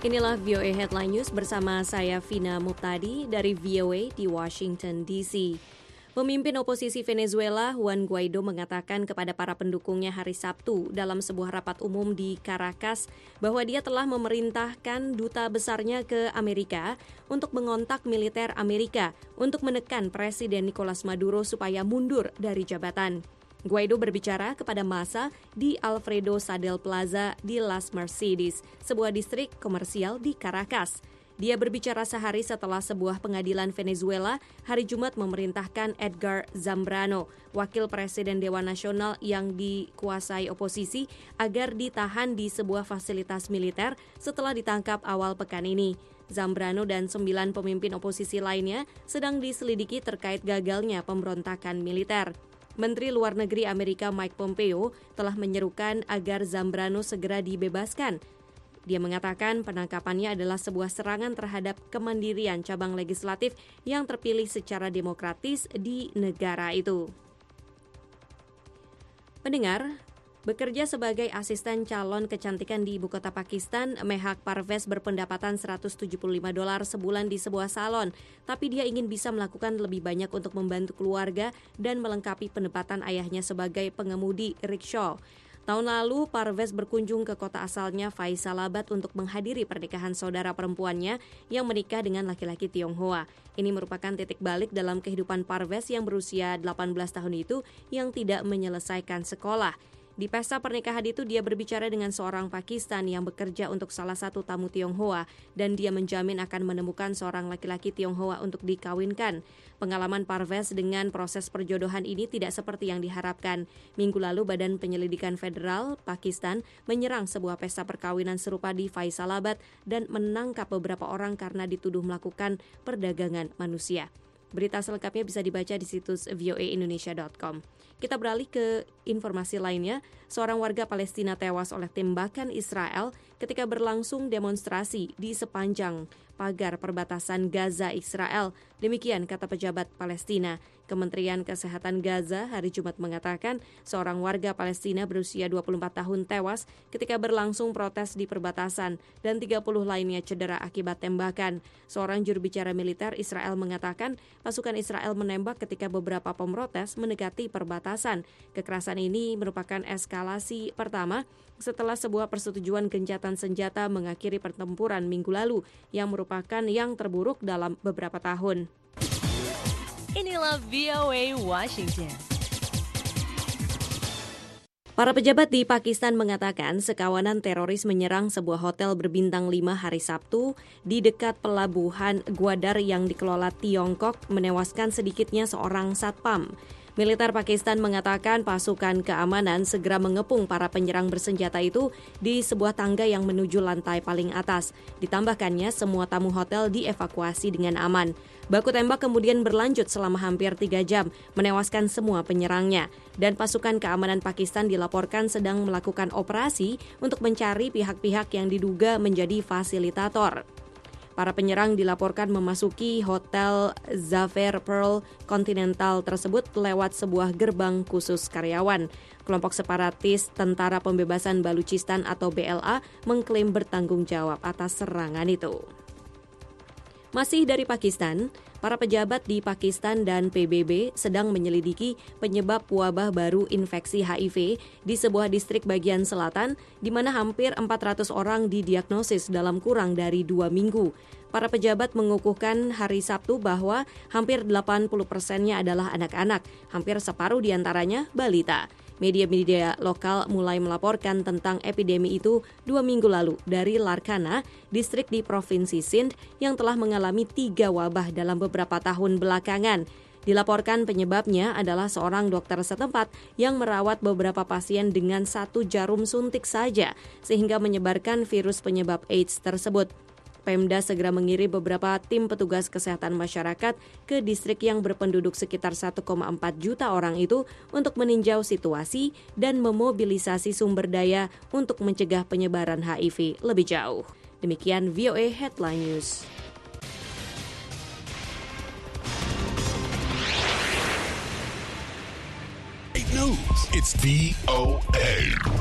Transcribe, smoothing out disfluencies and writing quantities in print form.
Inilah VOA Headline News bersama saya Vina Muptadi dari VOA di Washington DC. Pemimpin oposisi Venezuela Juan Guaido mengatakan kepada para pendukungnya hari Sabtu dalam sebuah rapat umum di Caracas bahwa dia telah memerintahkan duta besarnya ke Amerika untuk mengontak militer Amerika untuk menekan Presiden Nicolas Maduro supaya mundur dari jabatan. Guaido berbicara kepada massa di Alfredo Sadel Plaza di Las Mercedes, sebuah distrik komersial di Caracas. Dia berbicara sehari setelah sebuah pengadilan Venezuela hari Jumat memerintahkan Edgar Zambrano, wakil presiden Dewan Nasional yang dikuasai oposisi, agar ditahan di sebuah fasilitas militer setelah ditangkap awal pekan ini. Zambrano dan 9 pemimpin oposisi lainnya sedang diselidiki terkait gagalnya pemberontakan militer. Menteri Luar Negeri Amerika Mike Pompeo telah menyerukan agar Zambrano segera dibebaskan. Dia mengatakan penangkapannya adalah sebuah serangan terhadap kemandirian cabang legislatif yang terpilih secara demokratis di negara itu. Pendengar, bekerja sebagai asisten calon kecantikan di ibu kota Pakistan, Mehak Parvez berpendapatan $175 sebulan di sebuah salon, tapi dia ingin bisa melakukan lebih banyak untuk membantu keluarga dan melengkapi pendapatan ayahnya sebagai pengemudi rickshaw. Tahun lalu, Parvez berkunjung ke kota asalnya Faisalabad untuk menghadiri pernikahan saudara perempuannya yang menikah dengan laki-laki Tionghoa. Ini merupakan titik balik dalam kehidupan Parvez yang berusia 18 tahun itu yang tidak menyelesaikan sekolah. Di pesta pernikahan itu dia berbicara dengan seorang Pakistan yang bekerja untuk salah satu tamu Tionghoa dan dia menjamin akan menemukan seorang laki-laki Tionghoa untuk dikawinkan. Pengalaman Parvez dengan proses perjodohan ini tidak seperti yang diharapkan. Minggu lalu Badan Penyelidikan Federal Pakistan menyerang sebuah pesta perkawinan serupa di Faisalabad dan menangkap beberapa orang karena dituduh melakukan perdagangan manusia. Berita selengkapnya bisa dibaca di situs voaindonesia.com. Kita beralih ke informasi lainnya. Seorang warga Palestina tewas oleh tembakan Israel ketika berlangsung demonstrasi di sepanjang pagar perbatasan Gaza Israel. Demikian kata pejabat Palestina. Kementerian Kesehatan Gaza hari Jumat mengatakan seorang warga Palestina berusia 24 tahun tewas ketika berlangsung protes di perbatasan dan 30 lainnya cedera akibat tembakan. Seorang juru bicara militer Israel mengatakan pasukan Israel menembak ketika beberapa pemrotes mendekati perbatasan. Kekerasan ini merupakan eskalasi pertama setelah sebuah persetujuan gencatan senjata mengakhiri pertempuran minggu lalu yang merupakan yang terburuk dalam beberapa tahun. Inilah VOA Washington. Para pejabat di Pakistan mengatakan sekawanan teroris menyerang sebuah hotel berbintang 5 hari Sabtu di dekat pelabuhan Gwadar yang dikelola Tiongkok, menewaskan sedikitnya seorang satpam. Militer Pakistan mengatakan pasukan keamanan segera mengepung para penyerang bersenjata itu di sebuah tangga yang menuju lantai paling atas. Ditambahkannya, semua tamu hotel dievakuasi dengan aman. Baku tembak kemudian berlanjut selama hampir 3 jam, menewaskan semua penyerangnya. Dan pasukan keamanan Pakistan dilaporkan sedang melakukan operasi untuk mencari pihak-pihak yang diduga menjadi fasilitator. Para penyerang dilaporkan memasuki Hotel Zafer Pearl Continental tersebut lewat sebuah gerbang khusus karyawan. Kelompok separatis Tentara Pembebasan Baluchistan atau BLA mengklaim bertanggung jawab atas serangan itu. Masih dari Pakistan, para pejabat di Pakistan dan PBB sedang menyelidiki penyebab wabah baru infeksi HIV di sebuah distrik bagian selatan, di mana hampir 400 orang didiagnosis dalam kurang dari 2 minggu. Para pejabat mengukuhkan hari Sabtu bahwa hampir 80%-nya adalah anak-anak, hampir separuh diantaranya balita. Media-media lokal mulai melaporkan tentang epidemi itu 2 minggu lalu dari Larkana, distrik di Provinsi Sindh yang telah mengalami 3 wabah dalam beberapa tahun belakangan. Dilaporkan penyebabnya adalah seorang dokter setempat yang merawat beberapa pasien dengan 1 jarum suntik saja, sehingga menyebarkan virus penyebab AIDS tersebut. Pemda segera mengirim beberapa tim petugas kesehatan masyarakat ke distrik yang berpenduduk sekitar 1,4 juta orang itu untuk meninjau situasi dan memobilisasi sumber daya untuk mencegah penyebaran HIV lebih jauh. Demikian VOA Headline News. It's VOA.